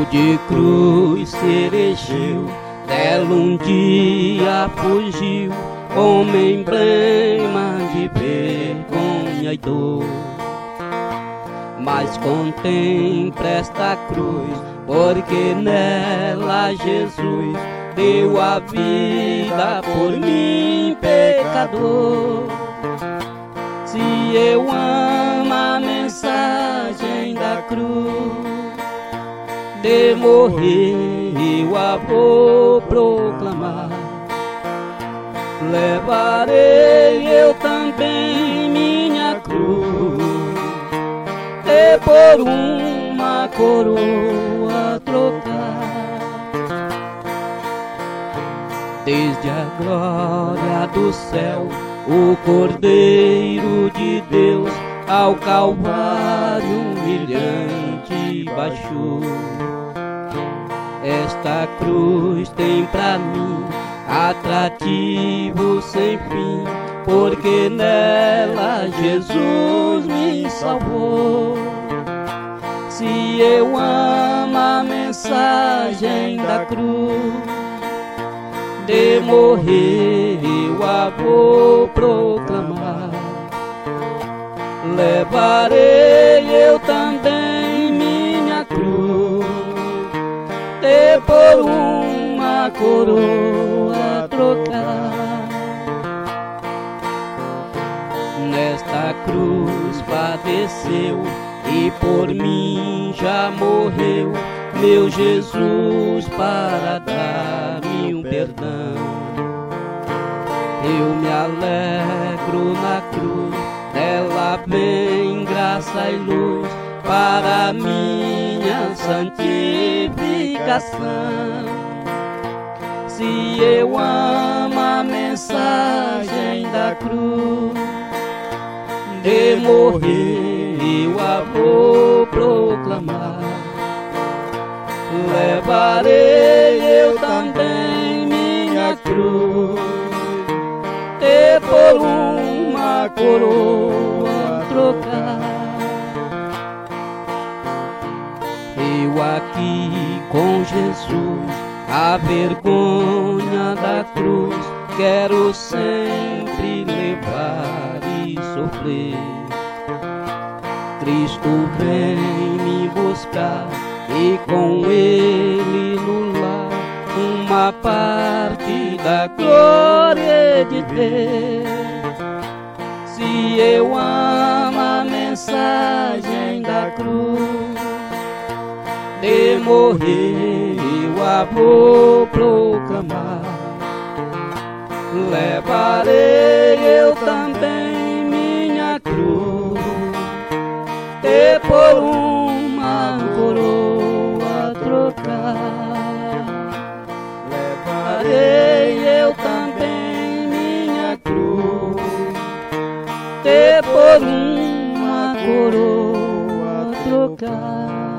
de cruz se ergueu, dela um dia fugiu, como emblema de vergonha e dor. Mas contemple esta cruz, porque nela Jesus deu a vida por mim, pecador. Se eu amo a mensagem da cruz, de morrer eu a vou proclamar. Levarei eu também minha cruz, e por uma coroa trocar. Desde a glória do céu, o Cordeiro de Deus ao Calvário humilhante baixou. Esta cruz tem pra mim atrativo sem fim, porque nela Jesus me salvou. Se eu amo a mensagem da cruz, de morrer eu a vou proclamar. Levarei eu também minha cruz, e por uma coroa trocar. Nesta cruz padeceu e por mim já morreu meu Jesus para dar-me um perdão. Eu me alegro na cruz, dela vem graça e luz para minha santificação. Se eu amo a mensagem da cruz, de morrer eu a vou proclamar. Levarei eu também minha cruz, e por uma coroa trocar. Eu aqui com Jesus, a vergonha da cruz, quero sempre levar e sofrer. Cristo vem me buscar e com Ele no lar uma parte da glória de Deus. Se eu amo a mensagem da cruz, de morrer eu a vou proclamar. Levarei eu também minha cruz, e por uma coroa trocar. Levarei eu também minha cruz, e por uma coroa trocar.